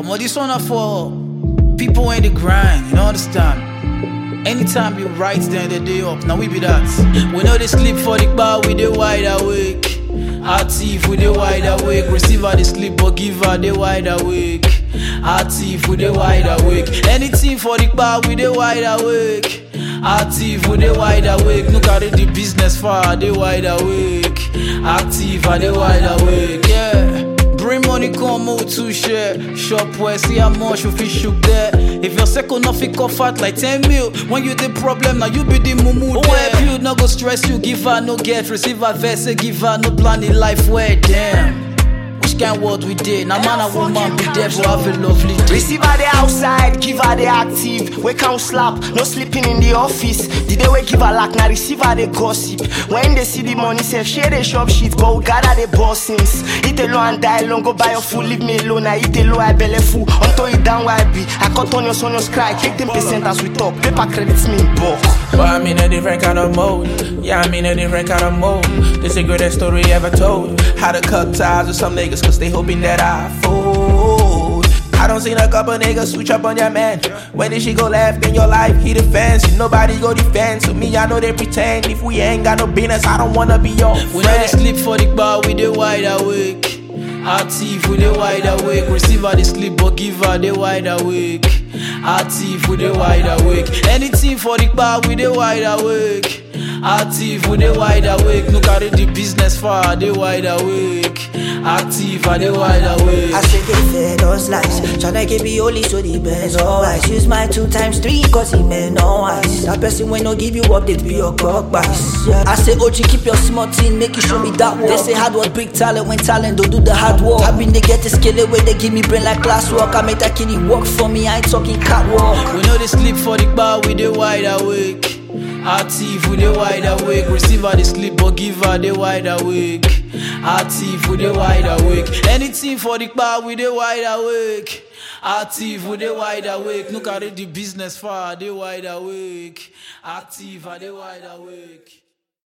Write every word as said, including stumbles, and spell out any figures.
Omo, this one are for people in the grind, you know, understand? Anytime you write, then the day up. Now we be that. We know they sleep for the bar, we dey wide awake. Our thief, we dey wide awake. Receiver they sleep, but giver they wide awake. Our thief, we dey wide awake. Anything for the bar, we dey wide awake. Our thief, we dey wide awake. Look at it, the business far, they wide awake. Active, and they wide awake, yeah. Bring money, come out to share. Shop where see how much you fit shoot there. If your second nothing cough out like ten mil, when you the problem, now you be the mumu there. Oh, you no go stress you, give her no get. Receive her verse, give her no plan in life where damn. Which kind word we did? Now man and woman be there for have a lovely day. Receive her the outside, give her the active. We can't slap, no sleeping in the office. The day we give her lack, now receive her the gossip. When they see the money, say share the shop shit, but we gather the bossings. Eat alone and die alone, go buy your food, leave me alone. I eat alone, I belly full. Until it down where I be. I cut on your son, your cry, take ten percent as we talk. Paper credits me in bulk. But I'm in a different kind of mode. Yeah, I'm in a different kind of mode. This the greatest story ever told. How to cut ties with some niggas cause they hoping that I fold. I don't seen a couple niggas switch up on your man. When did she go left in your life? He defends. Nobody go defend. So me, I know they pretend. If we ain't got no business, I don't wanna be your friend. We know they sleep for the bar, we dey wide awake. Our thief, we dey wide awake. Receiver they sleep, but giver they wide awake. Our thief, we dey wide awake. Anything for the bar, we dey wide awake. Our thief, we dey wide awake. Look at it, the business far, they wide awake. Active, and they wide awake. I say they fed us lies. Tryna give me only so the best always. Use my two times three cause he may no wise. That person when no give you update be your clock bias. Yeah. I say O G keep your smart team, make you show me that work. They say hard work big talent, when talent don't do the hard work. I been they get the skill away, they give me brain like classwork. I make that kitty work for me, I ain't talking catwalk. We know they sleep for the bar, we dey wide awake. Our thief, we dey wide awake. Receiver they sleep, but giver they wide awake. Our thief, we dey wide awake. Anything for the bar, we dey wide awake. Our thief, we dey wide awake. Look at it, the business far, they wide awake. Active, and they wide awake.